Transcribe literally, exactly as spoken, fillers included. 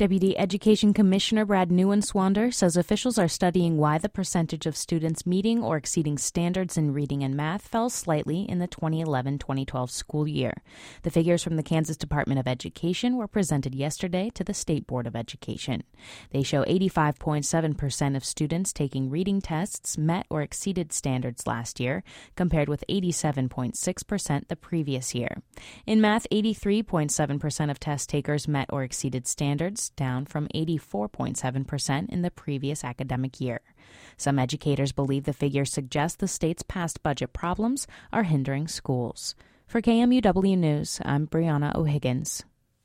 Deputy Education Commissioner Brad Neuenswander says officials are studying why the percentage of students meeting or exceeding standards in reading and math fell slightly in the twenty eleven twenty twelve school year. The figures from the Kansas Department of Education were presented yesterday to the State Board of Education. They show eighty-five point seven percent of students taking reading tests met or exceeded standards last year, compared with eighty-seven point six percent the previous year. In math, eighty-three point seven percent of test takers met or exceeded standards, down from eighty-four point seven percent in the previous academic year. Some educators believe the figures suggest the state's past budget problems are hindering schools. For K M U W News, I'm Brianna O'Higgins.